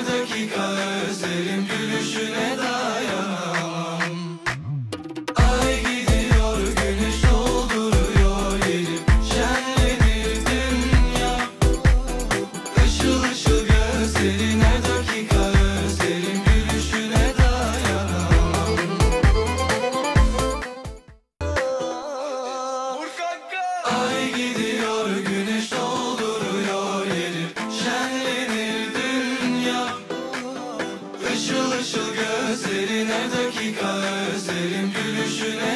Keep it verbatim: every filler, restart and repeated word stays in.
her dakika özlerim, gülüşüne dayanamam. Ay gidiyor, güneş dolduruyor yeri, şenlenir dünya. Işıl ışıl gözlerin, her dakika özlerim, gülüşüne dayanamam. Ay gidiyor, güneş dolduruyor yeri, şenlenir dünya. Işıl ışıl gözlerin, her dakika özlerim, gülüşüne